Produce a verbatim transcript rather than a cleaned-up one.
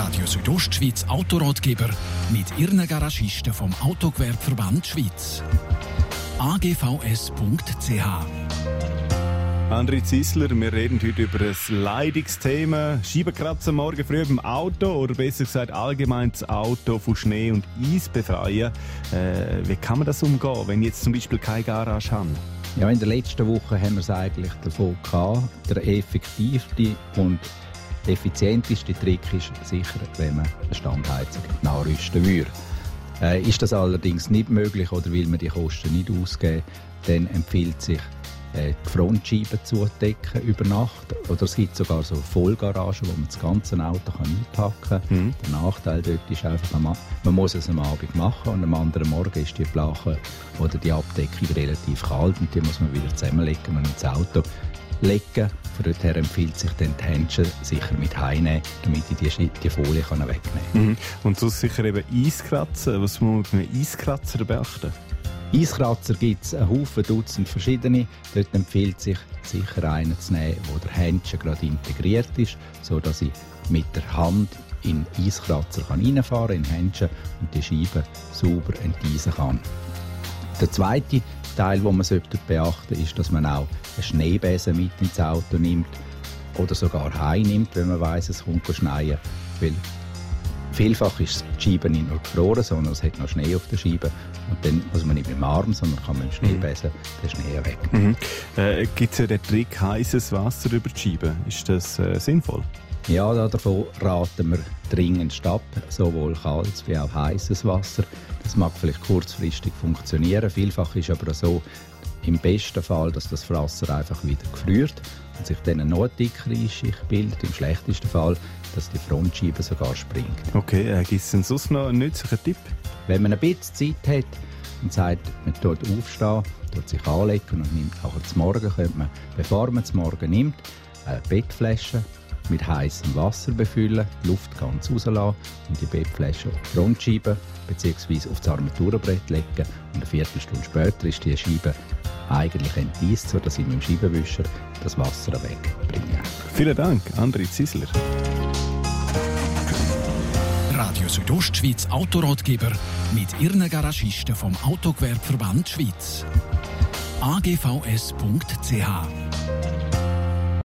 Radio Südostschweiz Autoratgeber mit Ihren Garagisten vom Autogewerbeverband Schweiz. a g v s punkt c h. André Zisler, wir reden heute über ein Leidungsthema. Scheibenkratzen morgen früh beim Auto oder besser gesagt allgemein das Auto von Schnee und Eis befreien. Äh, wie kann man das umgehen, wenn ich jetzt zum Beispiel keine Garage habe? Ja, in der letzten Woche haben wir es eigentlich davon gehabt. Der effektivste und effizienteste Trick ist sicher, wenn man eine Standheizung nachrüsten würde. Äh, ist das allerdings nicht möglich oder will man die Kosten nicht ausgeben, dann empfiehlt sich, die Frontscheiben zudecken über Nacht. Oder es gibt sogar so Vollgaragen, wo man das ganze Auto einpacken kann. Mhm. Der Nachteil dort ist einfach, man muss es am Abend machen und am anderen Morgen ist die Plache oder die Abdeckung relativ kalt und die muss man wieder zusammenlegen und ins Auto legen. Von dort her empfiehlt sich dann die Händchen sicher mit heimnehmen, damit ich die, die Folie kann wegnehmen kann. Mhm. Und sonst sicher eben Eiskratzen. Was muss man beim Eiskratzer beachten? Eiskratzer gibt es einen Haufen Dutzend verschiedene. Dort empfiehlt sich sicher einen zu nehmen, wo der Händchen gerade integriert ist, sodass ich mit der Hand in den Eiskratzer reinfahren kann, in den Händchen, und die Scheibe sauber enteisen kann. Der zweite Teil, den man beachten sollte, ist, dass man auch einen Schneebesen mit ins Auto nimmt oder sogar heim nimmt, wenn man weiss, es kommt schneien. Weil vielfach ist die Scheibe nicht nur gefroren, sondern es hat noch Schnee auf der Scheibe. Und dann muss man nicht mit dem Arm, sondern kann mit dem Schneebesen mhm. den Schnee weg. Mhm. Äh, Gibt es ja den Trick, heißes Wasser über die Scheibe? Ist das äh, sinnvoll? Ja, davon raten wir dringend ab, sowohl kaltes wie auch heißes Wasser. Das mag vielleicht kurzfristig funktionieren. Vielfach ist aber so, im besten Fall, dass das Wasser einfach wieder gefriert und sich dann noch eine dickere Eisschicht bildet. Im schlechtesten Fall, dass die Frontscheibe sogar springt. Okay, äh, gibt es denn sonst noch einen nützlichen Tipp? Wenn man ein bisschen Zeit hat und sagt, man tut aufstehen, tut sich anlegen und nimmt nachher zum Morgen, könnte man, bevor man zum Morgen nimmt, eine Bettflasche mit heißem Wasser befüllen, die Luft ganz rauslassen und die Bettflasche auf die Frontscheibe bzw. auf das Armaturenbrett legen. Und eine Viertelstunde später ist die Scheibe eigentlich enteist, sodass ich mit dem Scheibenwischer das Wasser wegbringe. Vielen Dank, André Zisler. Radio Südostschweiz Autoratgeber mit Ihren Garagisten vom Autogewerbeverband Schweiz. a g v s punkt c h.